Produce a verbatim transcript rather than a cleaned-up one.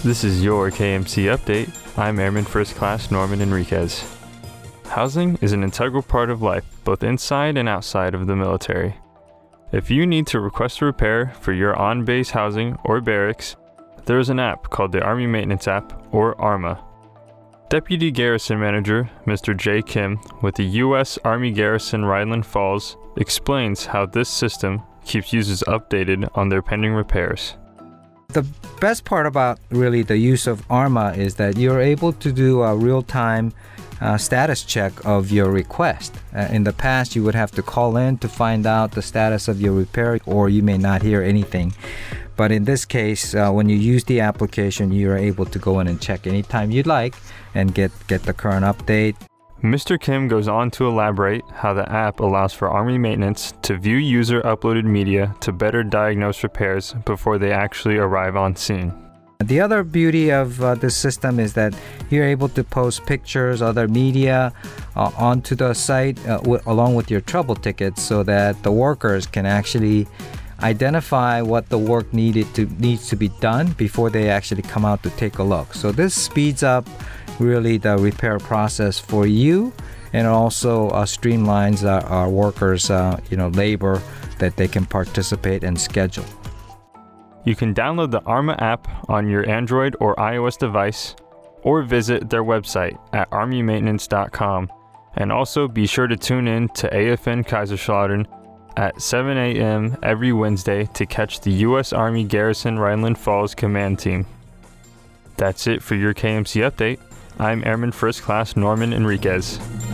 This is your K M C Update. I'm Airman First Class Norman Enriquez. Housing is an integral part of life, both inside and outside of the military. If you need to request a repair for your on-base housing or barracks, there is an app called the Army Maintenance App, or ARMA. Deputy Garrison Manager Mister Jay Kim with the U S Army Garrison Ryland Falls explains how this system keeps users updated on their pending repairs. The best part about really the use of ARMA is that you're able to do a real-time uh, status check of your request. Uh, in the past, you would have to call in to find out the status of your repair, or you may not hear anything. But in this case, uh, when you use the application, you're able to go in and check anytime you'd like and get, get the current update. Mister Kim goes on to elaborate how the app allows for Army maintenance to view user-uploaded media to better diagnose repairs before they actually arrive on scene. The other beauty of uh, this system is that you're able to post pictures, other media uh, onto the site uh, w- along with your trouble tickets so that the workers can actually identify what the work needed to needs to be done before they actually come out to take a look. So this speeds up really the repair process for you, and also uh, streamlines uh, our workers' uh, you know labor that they can participate and schedule. You can download the ARMA app on your Android or iOS device, or visit their website at army maintenance dot com, and also be sure to tune in to A F N Kaiserslautern at seven a.m. every Wednesday to catch the U S Army Garrison Ryland Falls Command Team. That's it for your K M C Update. I'm Airman First Class Norman Enriquez.